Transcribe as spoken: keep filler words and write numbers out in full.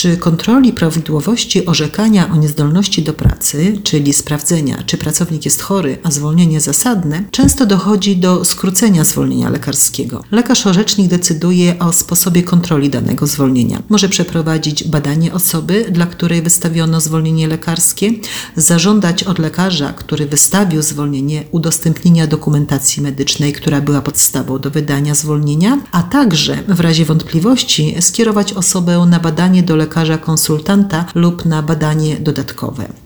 Przy kontroli prawidłowości orzekania o niezdolności do pracy, czyli sprawdzenia, czy pracownik jest chory, a zwolnienie zasadne, często dochodzi do skrócenia zwolnienia lekarskiego. Lekarz orzecznik decyduje o sposobie kontroli danego zwolnienia. Może przeprowadzić badanie osoby, dla której wystawiono zwolnienie lekarskie, zażądać od lekarza, który wystawił zwolnienie, udostępnienia dokumentacji medycznej, która była podstawą do wydania zwolnienia, a także w razie wątpliwości skierować osobę na badanie do lekarza konsultanta lub na badanie dodatkowe.